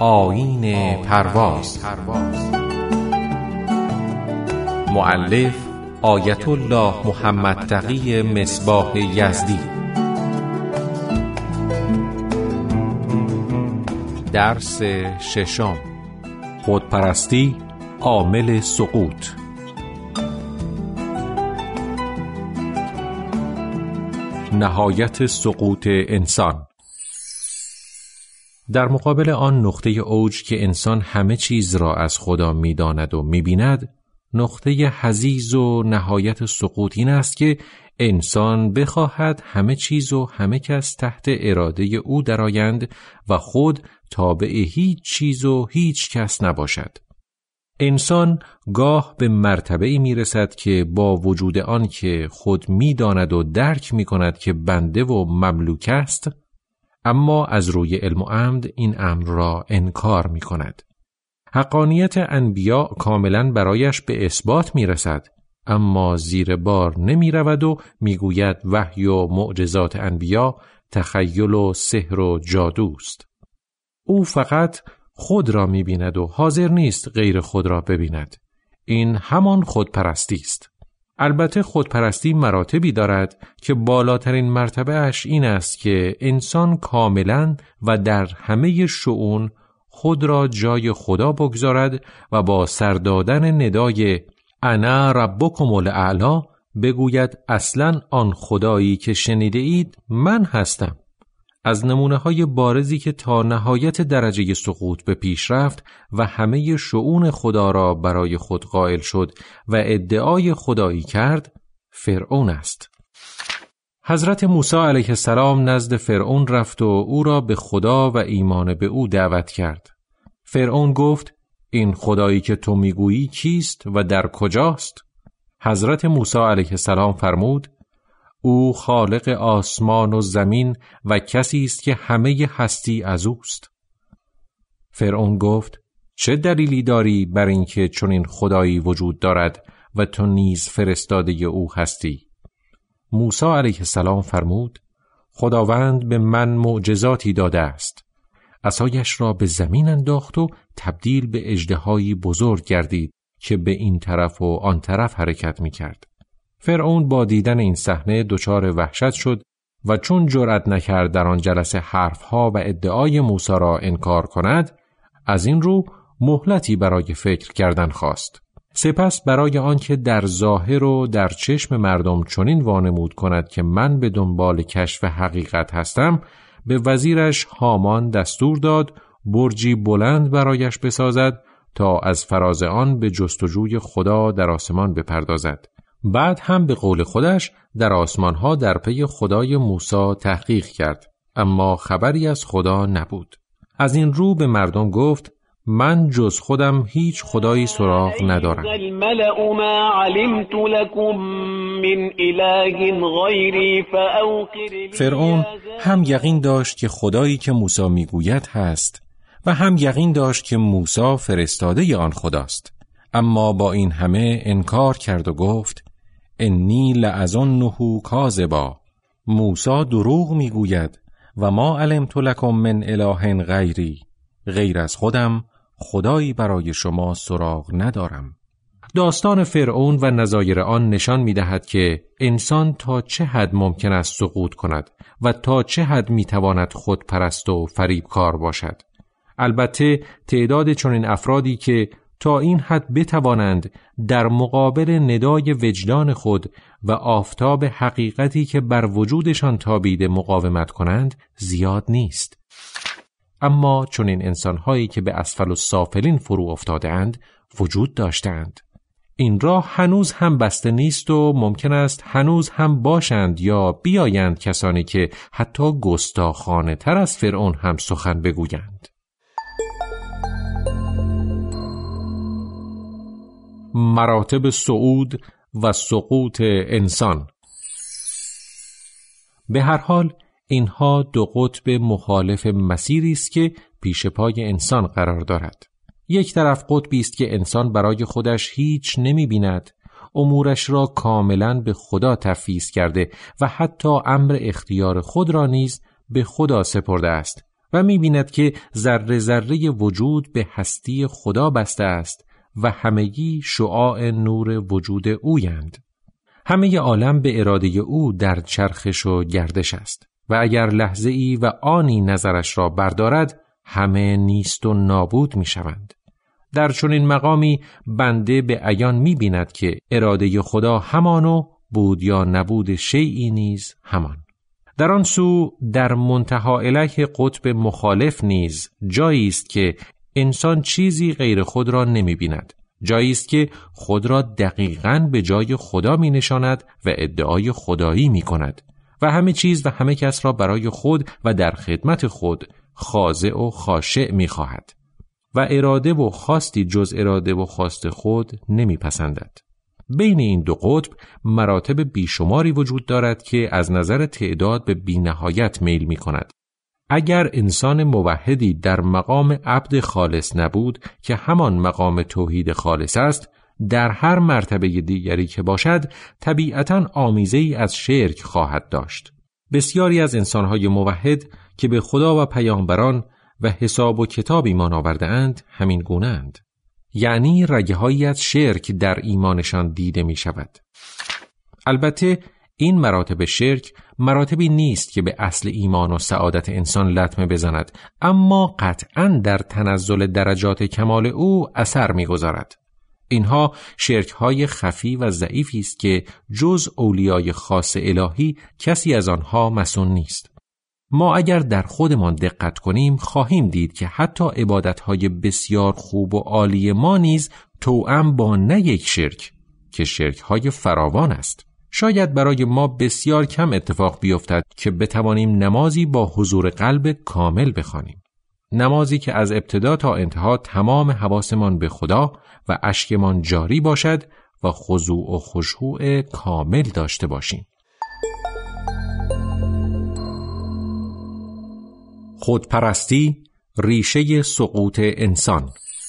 آیین پرواز. مؤلف آیت الله محمد تقی مصباح یزدی. درس ششم: خودپرستی عامل سقوط. نهایت سقوط انسان. در مقابل آن نقطه اوج که انسان همه چیز را از خدا می‌داند و می‌بیند، نقطه حضیض و نهایت سقوط این است که انسان بخواهد همه چیز و همه کس تحت اراده او درآیند و خود تابع هیچ چیز و هیچ کس نباشد. انسان گاه به مرتبه‌ای میرسد که با وجود آن که خود می‌داند و درک می‌کند که بنده و مملوک است، اما از روی علم و عمد این امر را انکار می‌کند. حقانیت انبیا کاملاً برایش به اثبات می‌رسد، اما زیر بار نمی‌رود و می‌گوید وحی و معجزات انبیا تخیل و سحر و جادوست. او فقط خود را می‌بیند و حاضر نیست غیر خود را ببیند. این همان خودپرستی است. البته خودپرستی مراتبی دارد که بالاترین مرتبه اش این است که انسان کاملاً و در همه شؤون خود را جای خدا بگذارد و با سر دادن ندای انا ربکم الاعلی بگوید اصلاً آن خدایی که شنیده اید من هستم. از نمونه‌های بارزی که تا نهایت درجه سقوط به پیش رفت و همه شؤون خدا را برای خود قائل شد و ادعای خدایی کرد، فرعون است. حضرت موسی علیه السلام نزد فرعون رفت و او را به خدا و ایمان به او دعوت کرد. فرعون گفت: این خدایی که تو میگویی کیست و در کجاست؟ حضرت موسی علیه السلام فرمود: او خالق آسمان و زمین و کسی است که همه هستی از اوست. فرعون گفت: چه دلیلی داری بر اینکه چنین خدایی وجود دارد و تو نیز فرستاده او هستی؟ موسی علیه السلام فرمود: خداوند به من معجزاتی داده است. عصایش را به زمین انداخت و تبدیل به اژدهایی بزرگ گردید که به این طرف و آن طرف حرکت می کرد. فرعون با دیدن این صحنه دچار وحشت شد و چون جرأت نکرد در آن جلسه حرفها و ادعای موسی را انکار کند، از این رو مهلتی برای فکر کردن خواست. سپس برای آنکه در ظاهر و در چشم مردم چنین وانمود کند که من به دنبال کشف حقیقت هستم، به وزیرش هامان دستور داد برجی بلند برایش بسازد تا از فراز آن به جستجوی خدا در آسمان بپردازد. بعد هم به قول خودش در آسمانها در پی خدای موسی تحقیق کرد، اما خبری از خدا نبود. از این رو به مردم گفت: من جز خودم هیچ خدایی سراغ ندارم. فرعون هم یقین داشت که خدایی که موسی میگوید هست و هم یقین داشت که موسی فرستاده آن خداست، اما با این همه انکار کرد و گفت: انی لأظنه کاذبا. موسی دروغ میگوید و ما علمت لکم من اله غیری. غیر از خودم خدایی برای شما سراغ ندارم. داستان فرعون و نظایر آن نشان می‌دهد که انسان تا چه حد ممکن است سقوط کند و تا چه حد می‌تواند خودپرست و فریبکار باشد. البته تعداد چنین افرادی که تا این حد بتوانند در مقابل ندای وجدان خود و آفتاب حقیقتی که بر وجودشان تابیده مقاومت کنند زیاد نیست. اما چنین انسان‌هایی که به اسفل السافلین فرو افتاده‌اند وجود داشتند. این راه هنوز هم بسته نیست و ممکن است هنوز هم باشند یا بیایند کسانی که حتی گستاخانه تر از فرعون هم سخن بگویند. مراتب صعود و سقوط انسان. به هر حال اینها دو قطب مخالف مسیری است که پیش پای انسان قرار دارد. یک طرف قطبی است که انسان برای خودش هیچ نمی‌بیند، امورش را کاملاً به خدا تفویض کرده و حتی امر اختیار خود را نیز به خدا سپرده است و می‌بیند که ذره ذره وجود به هستی خدا بسته است و همگی شعاع نور وجود اویند. همه عالم به اراده او در چرخش و گردش است و اگر لحظه‌ای و آنی نظرش را بردارد همه نیست و نابود می‌شوند. در چنین مقامی بنده به عیان می‌بیند که اراده خدا همان و بود یا نبود شیئی نیز همان. در آن سو در منتها الیه قطب مخالف نیز جایی است که انسان چیزی غیر خود را نمی‌بیند. جایی است که خود را دقیقاً به جای خدا می‌نشاند و ادعای خدایی می‌کند و همه چیز و همه کس را برای خود و در خدمت خود خاضع و خاشع می‌خواهد و اراده و خواستی جز اراده و خواست خود نمی‌پسندد. بین این دو قطب مراتب بیشماری وجود دارد که از نظر تعداد به بی‌نهایت میل می‌کند. اگر انسان موحدی در مقام عبد خالص نبود که همان مقام توحید خالص است، در هر مرتبه دیگری که باشد طبیعتاً آمیزه‌ای از شرک خواهد داشت. بسیاری از انسان‌های موحد که به خدا و پیامبران و حساب و کتاب ایمان آورده‌اند همین گونه‌اند. یعنی رگه‌هایی از شرک در ایمانشان دیده می‌شود. البته این مراتب شرک مراتبی نیست که به اصل ایمان و سعادت انسان لطمه بزند، اما قطعاً در تنزل درجات کمال او اثر می‌گذارد. اینها شرک‌های خفی و ضعیفی است که جز اولیای خاص الهی کسی از آنها مسون نیست. ما اگر در خودمان دقت کنیم خواهیم دید که حتی عبادت‌های بسیار خوب و عالی ما نیز توأم با نه یک شرک که شرک‌های فراوان است. شاید برای ما بسیار کم اتفاق بیفتد که بتوانیم نمازی با حضور قلب کامل بخوانیم. نمازی که از ابتدا تا انتها تمام حواسمان به خدا و اشکمان جاری باشد و خضوع و خشوع کامل داشته باشیم. خودپرستی ریشه سقوط انسان.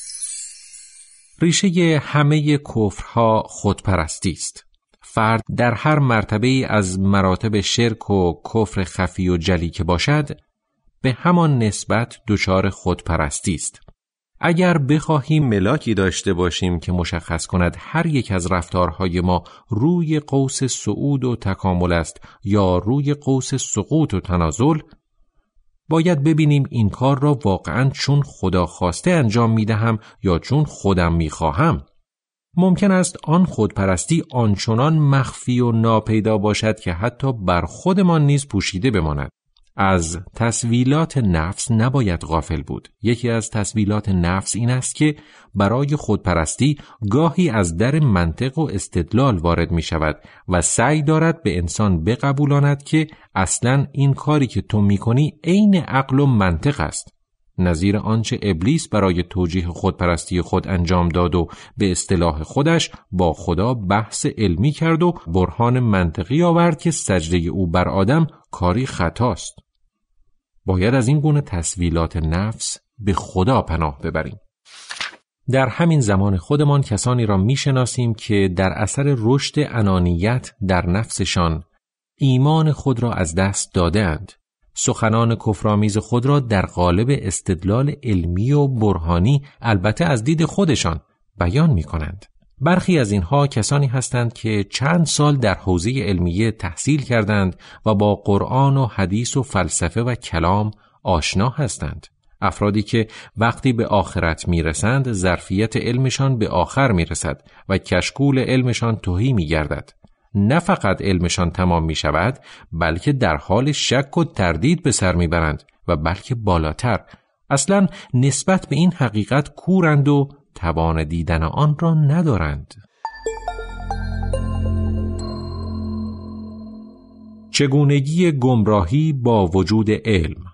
ریشه همه کفرها خودپرستی است. فرد در هر مرتبه از مراتب شرک و کفر خفی و جلی که باشد به همان نسبت دچار خودپرستی است. اگر بخواهیم ملاکی داشته باشیم که مشخص کند هر یک از رفتارهای ما روی قوس صعود و تکامل است یا روی قوس سقوط و تنازل، باید ببینیم این کار را واقعاً چون خدا خواسته انجام میدهم یا چون خودم میخواهم. ممکن است آن خودپرستی آنچنان مخفی و ناپیدا باشد که حتی بر خودمان نیز پوشیده بماند. از تسویلات نفس نباید غافل بود. یکی از تسویلات نفس این است که برای خودپرستی گاهی از در منطق و استدلال وارد می شود و سعی دارد به انسان بقبولاند که اصلاً این کاری که تو می کنی عین عقل و منطق است. نظیر آنچه ابلیس برای توجیه خودپرستی خود انجام داد و به اصطلاح خودش با خدا بحث علمی کرد و برهان منطقی آورد که سجده او بر آدم کاری خطاست. باید از این گونه تسویلات نفس به خدا پناه ببریم. در همین زمان خودمان کسانی را میشناسیم که در اثر رشد انانیت در نفسشان ایمان خود را از دست داده‌اند. سخنان کفرآمیز خود را در قالب استدلال علمی و برهانی البته از دید خودشان بیان می کنند. برخی از اینها کسانی هستند که چند سال در حوزه علمیه تحصیل کردند و با قرآن و حدیث و فلسفه و کلام آشنا هستند. افرادی که وقتی به آخرت می رسند ظرفیت علمشان به آخر می رسد و کشکول علمشان تهی می گردد. نه فقط علمشان تمام می شود بلکه در حال شک و تردید به سر می برند و بلکه بالاتر اصلاً نسبت به این حقیقت کورند و توان دیدن آن را ندارند. چگونگی گمراهی با وجود علم.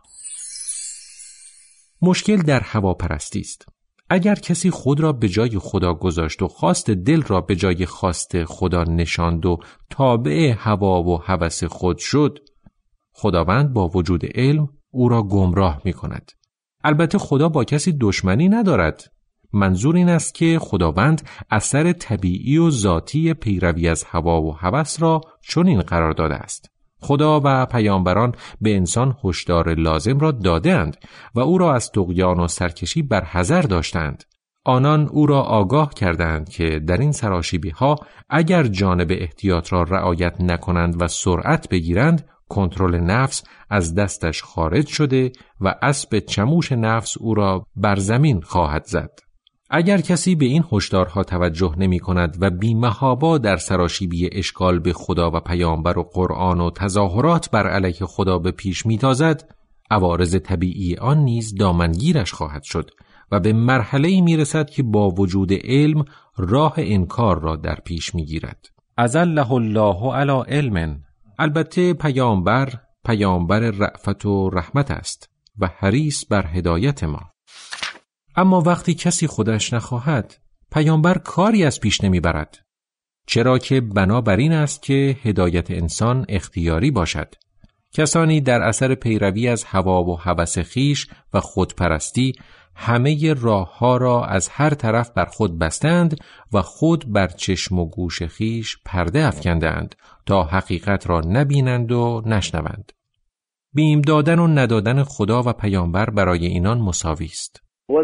مشکل در هواپرستی است. اگر کسی خود را به جای خدا گذاشت و خواست دل را به جای خواست خدا نشاند و تابع هوا و هوس خود شد، خداوند با وجود علم او را گمراه می کند. البته خدا با کسی دشمنی ندارد. منظور این است که خداوند اثر طبیعی و ذاتی پیروی از هوا و هوس را چنین قرار داده است. خدا و پیامبران به انسان هشدار لازم را دادند و او را از طغیان و سرکشی برحذر داشتند. آنان او را آگاه کردند که در این سراشیبی‌ها اگر جانب احتیاط را رعایت نکنند و سرعت بگیرند، کنترل نفس از دستش خارج شده و اسب چموش نفس او را بر زمین خواهد زد. اگر کسی به این هشدارها توجه نمی کند و بی‌محابا در سراشیبی اشکال به خدا و پیامبر و قرآن و تظاهرات بر علیه خدا به پیش می‌تازد، عوارض طبیعی آن نیز دامنگیرش خواهد شد و به مرحله‌ای می‌رسد که با وجود علم راه انکار را در پیش می‌گیرد. اذله الله علی علم. البته پیامبر رأفت و رحمت است و حریص بر هدایت ما. اما وقتی کسی خودش نخواهد، پیامبر کاری از پیش نمیبرد، چرا که بنابراین است که هدایت انسان اختیاری باشد. کسانی در اثر پیروی از هوا و هوس خویش و خودپرستی همه راه‌ها را از هر طرف بر خود بستند و خود بر چشم و گوش خویش پرده افکندند تا حقیقت را نبینند و نشنوند. بیم دادن و ندادن خدا و پیامبر برای اینان مساوی است.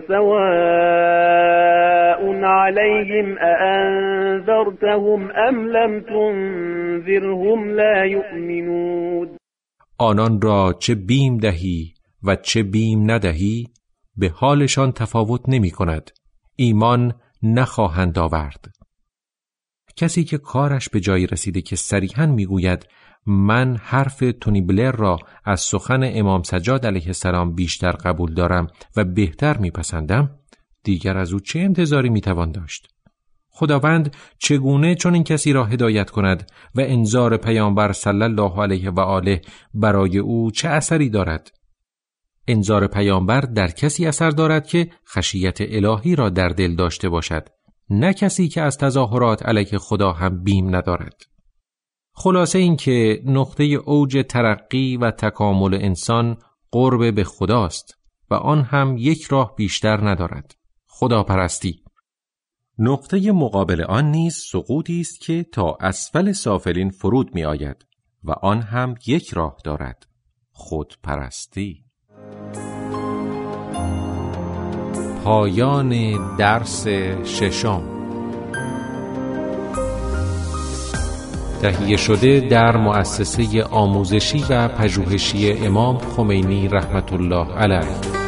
وسواء عليهم أأنذرتهم أم لم تنذرهم لا يؤمنون. آنان را چه بیم دهی و چه بیم ندهی به حالشان تفاوت نمی کند، ایمان نخواهند آورد. کسی که کارش به جایی رسیده که صریحاً میگوید من حرف تونی بلر را از سخن امام سجاد علیه السلام بیشتر قبول دارم و بهتر میپسندم، دیگر از او چه انتظاری میتوان داشت؟ خداوند چگونه چون این کسی را هدایت کند و انذار پیامبر صلی الله علیه و آله برای او چه اثری دارد؟ انذار پیامبر در کسی اثر دارد که خشیت الهی را در دل داشته باشد، نه کسی که از تظاهرات علیه خدا هم بیم ندارد. خلاصه این که نقطه اوج ترقی و تکامل انسان قرب به خداست و آن هم یک راه بیشتر ندارد، خداپرستی. نقطه مقابل آن نیز سقوطی است که تا اسفل سافلین فرود می آید و آن هم یک راه دارد، خودپرستی. پایان درس ششم. تهیه شده در مؤسسه آموزشی و پژوهشی امام خمینی رحمت الله علیه.